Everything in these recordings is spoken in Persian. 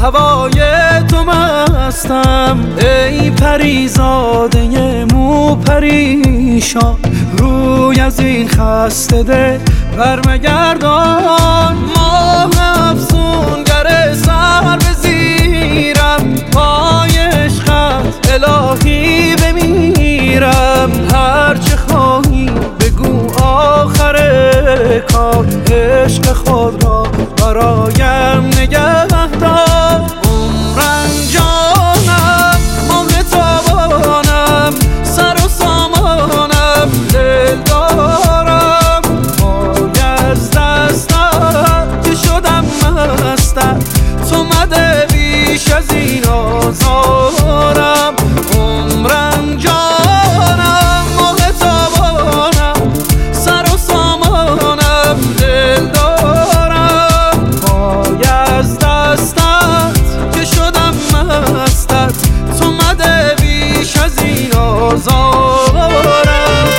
هوای تو مستم. ای پریزاده مو پریشان، روی از این خسته ده برمگردان. ماه افسونگر سر به زیرم، پای عشقت الهی بمیرم. هرچه خواهی بگو آخر کار، عشق خود را برایم نگه دار. عمرم جانم ماه تابانم، سر و سامانم دل دارم. پای از دستم که شدم مستم، تو مده بیش از این آزارم. عمرم جانم ماه تابانم، سر و سامانم دل دارم. پای از دستت که شدم مستت، تو مده بیش از این آزارم.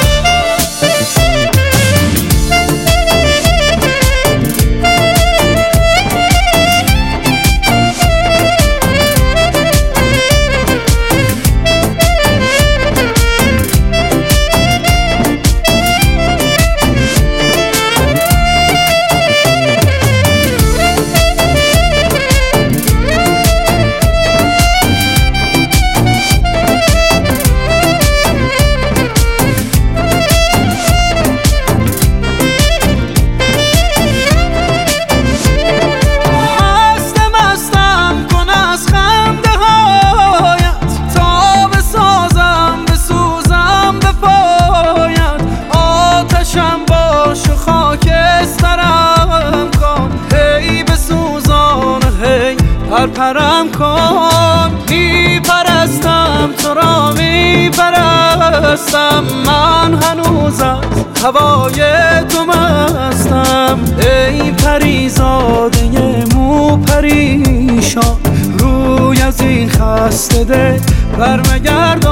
پرم کن، میپرستم تو را میپرستم. من هنوز از هوای تو مستم. ای پریزاده مو پریشان، روی از این خسته ده برمگردان.